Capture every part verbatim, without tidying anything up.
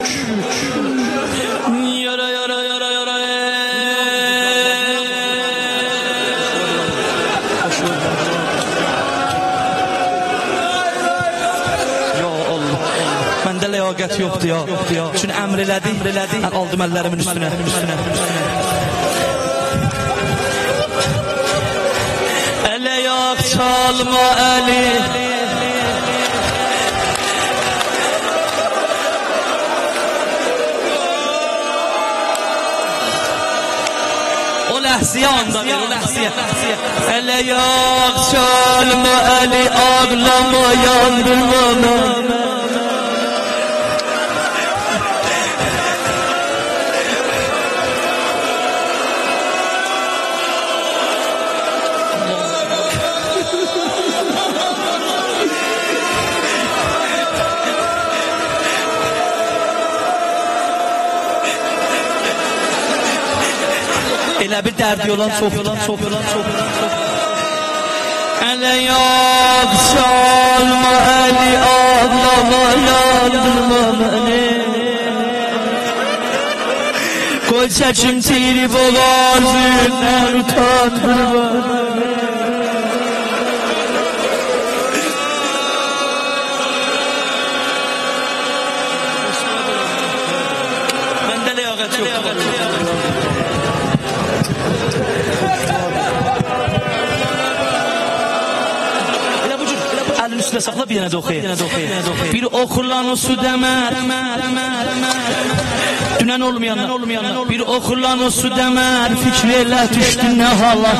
Yara yara yara yara. Ya Allah. Məndə ləyaqət yoxdur ya. Çünki əmr elədi. Mən aldım əllərimin üstünə. Ələ yaq çalma əli. Ləhsiyandan ver, o ləhsiyə. Ələ yaq çalma əli, ağlama yandırma. Elə bir dərdi olan çox, çox, çox. Ələ yaq çalma əli, ağlama yandırma məni. Qoy çəkim tiri boğazından utandırma məni. Məndə ləyaqət yoxdur. Əlin üstüne saxla, bir yenə də oxuyaq. Bir oxurlan o su dəmər. Dünən olmayanlar. Bir oxurlan o su dəmər. Fikri elə düşdü nə hala.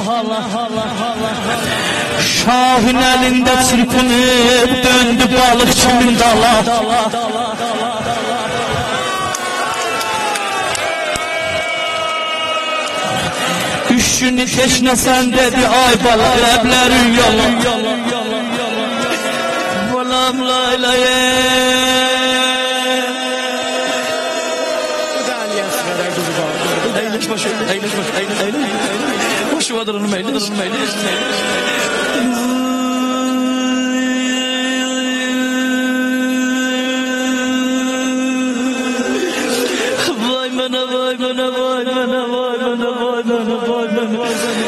Şahın əlində çırpınıb döndü balıqçının dala. Üşünü keşnəsən dedi ay bala, ləblərin yalan. Balam laylaye. Eyleş başı, eyleş başı, eyleş, eyleş. Başı vadırını meyleş, vadırını meyleş. Vay bana, vay bana, vay bana, vay bana, vay bana, vay bana.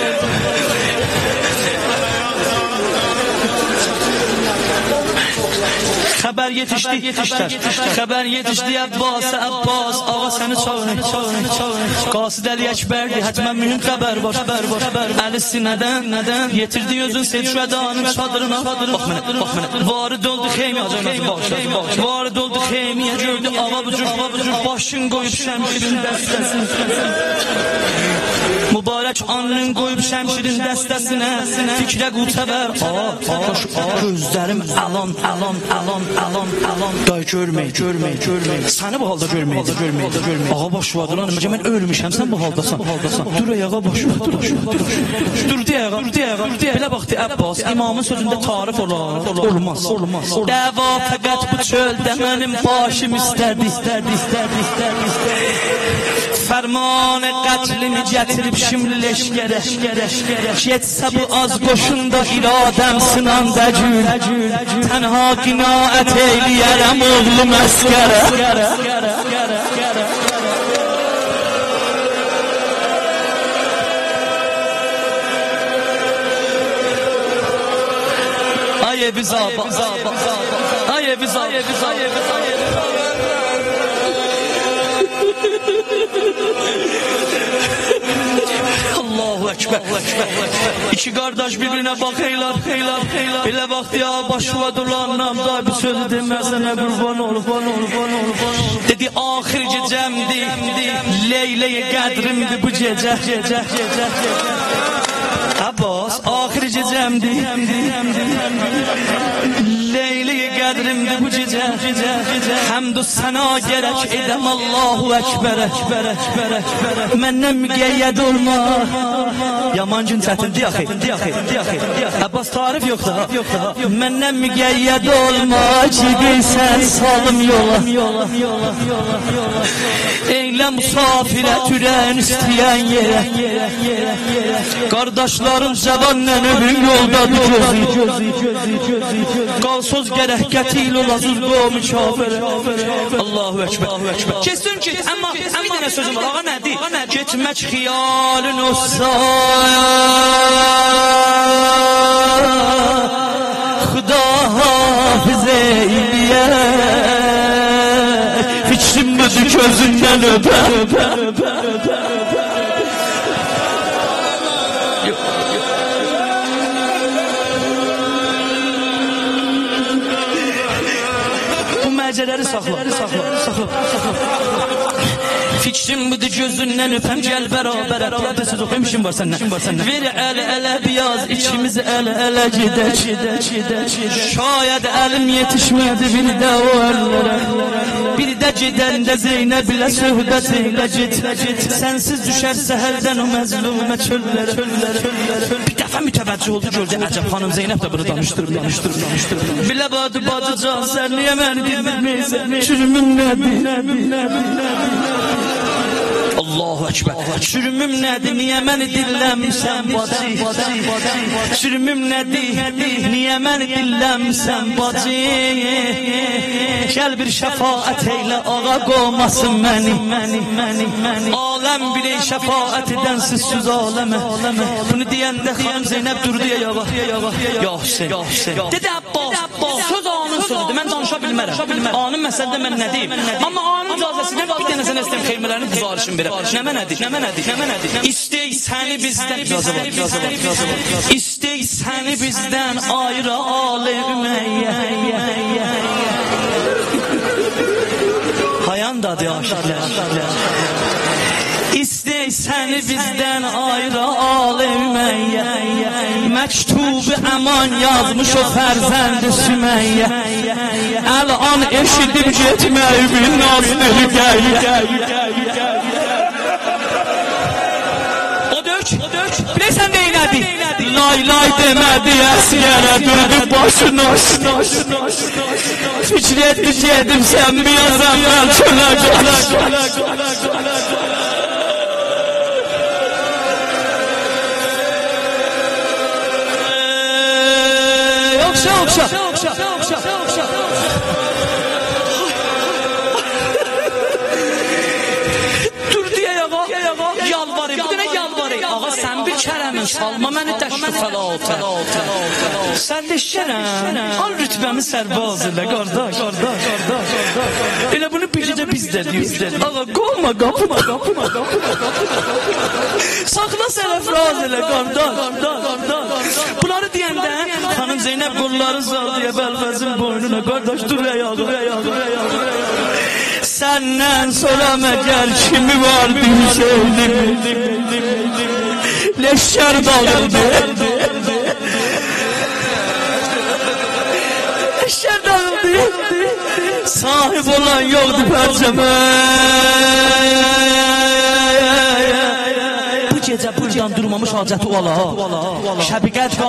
Xəbər yetişdi, yetişdər. Xəbər yetişdi, Abbas, Abbas. Ağa səni çağırır. Qasid Əli Əkbərdi, hətmən mühüm xəbər var. Əli sinədən, nədən? Yetirdi özün Seyd Şüədanın çadırına. Bax mənə, bax mənə. Varid oldu xeymiyə, varid oldu xeymiyə. Gördü ağa bucur, başın qoyub şəmşirin dəstəsin. Mübarək anlın qoyub şəmşirin dəstəsinə. Fikrə qutəvər. Gözlərim alan, alan, alan. Alan, alan, day görmək, görmək, görmək. Səni bu halda görmək, görmək, görmək. Ağa baş vadıran, mən ölmüşəm, sən bu haldasan. Dur ayağa baş vadır, dur deyağa, dur deyağa. Belə baxdı Abbas, imamın sözündə tarif olar. Olmaz, olmaz. Dəva fəqət bu çöldə mənim başım istədi, istədi, istədi, istədi, istədi. Fərmanı qətlimi gətirib şimdi leşkərə. Getsə bu az qoşunda iradəm sınanda gül. Tənha qinaət eyliyərəm oğlum əskərə. Ay eviz aba, ay eviz, ay eviz, ay eviz, ay eviz. Allahu Ekber. İki kardeş birbirine bakıylar. Bile baktı ya başıma duranam da bir sözü demezsene kurban ol. Dedi ahir gecemdi, Leyle-i qədrimdi bu gece. Abbas ahir gecemdi, Leyle-i qədrimdi bu gece. Həmdü sənə gerək edəm Allahu Ekber. Məndən müqəyyəd olma. Yaman gün çətindir axı. Abbas tarif yoxdur. Məndən müqəyyəd olma ki qeysən salım yola. Eylə musafirə türən istəyən yerə. Qardaşlarım cavanla ömrüm yoldadır gözü. Qalsız gərək qətil olazız qovmi kafir. Allahu Ekber. Kesin ki, amma bir dənə sözüm var. Ağa nədir? Getmək xiyalın olsa Xuda hafiz eyliyə Fikrim budur gözündən öpər Bu məcələri saxla Fikrim budur gözündən öpəm Gəl bərabər Əpilətə söz oxuyum işim var səndən Ver əli ələ biyaz İkimiz ələ ələ gedək Şayəd əlim yetişmədi Bir də o əllərə Bir də gedəndə Zeynəb ilə söhbət eylə get Sənsiz düşər səhərdən o məzlumə çöllərə Bir dəfə mütəvəccüh oldu Gölcə əcəb xanım Zeynəb də bunu danışdırıb Bilə badı badı can Sən niyə məni dindirməysən Çürümüm nədir Allahu Ekber. Çürümüm nədir, niyə məni dilləmsən bacı? Çürümüm nədir, niyə məni dilləmsən bacı? Gəl bir şəfaət eylə, ağa qovmasın məni. Aləm biley şəfaət edənsiz söz aləmə. Bunu deyəndə xanım Zeynəb durdu ya yağa. Ya Hüseyin. Dedi Abbas, söz ağanın sözüdür, mən danışa bilmərəm. Ağanın məsələdə mən nə deyim? Amma ağanın icazəsindən bir dənə sənə istəyim xeymələrini güzarışım verəm. Nəmə nədir, nəmə nədir, nəmə nədir? İstək səni bizdən, istək səni bizdən ayrı aləməyyə. Hayandadır aşıqlar. İstək səni bizdən ayrı aləməyyə. Məktubu əman yazmış o fərzənd-i Süməyyə. Əl-an eşidib getməyi bir nazdır qəyyə. Bilirsən neylədi? Lay lay demədi əsiyərə döndü başına. Fikr etdi gedim sən biraz əvvəl çölə gəl. Yoxsa, yoxsa. Dur deyə yağa, yalvarayım, bu dənə yalvarayım. Ağa sən bir kərəmin salma məni dəştü fəlata. Sən də şərəm, al rütbəmi sərbaz elə qardaş. Elə bunu bircə biz də deyir. Ağa qolma qapıma. Saxla sərəfraz elə qardaş. Bunları deyəndə xanım Zeynəb qolları saldıya bəlvəzin boynuna. Qardaş dur ayağı. Səndən sonra məgər kimi var bilsəydim. Leşkər dağıldı. Leşkər dağıldı. Sahib olan yoktu pərcəmə. Bu gecə buradan durmamış hacəti ola. Şəbiqət